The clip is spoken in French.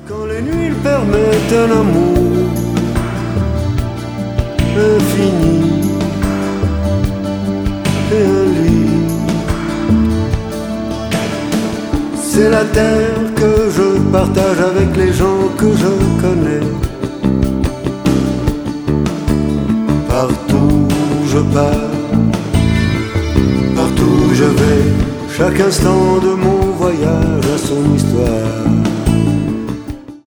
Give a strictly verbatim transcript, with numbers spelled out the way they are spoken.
Quand les nuits permettent un amour infini et un lit, c'est la terre que je partage avec les gens que je connais. Partout où je pars, partout où je vais, chaque instant de mon voyage a son histoire.